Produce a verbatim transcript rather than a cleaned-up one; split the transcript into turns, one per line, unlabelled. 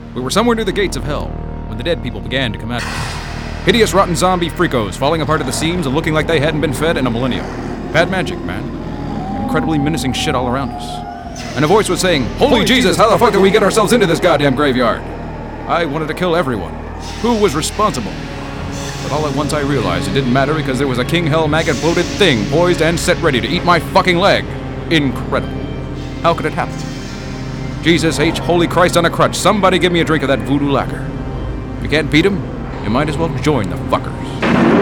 We were somewhere near the gates of hell when the dead people began to come at us. Hideous rotten zombie freakos falling apart at the seams and looking like they hadn't been fed in a millennium. Bad magic, man. Incredibly menacing shit all around us. And a voice was saying, Holy, Holy Jesus, Jesus, how the fuck did we get ourselves into this goddamn graveyard? I wanted to kill everyone. Who was responsible? But all at once I realized it didn't matter because there was a king hell maggot bloated thing poised and set ready to eat my fucking leg. Incredible. How could it happen? Jesus H. Holy Christ on a crutch, somebody give me a drink of that voodoo lacquer. If you can't beat him, you might as well join the fuckers.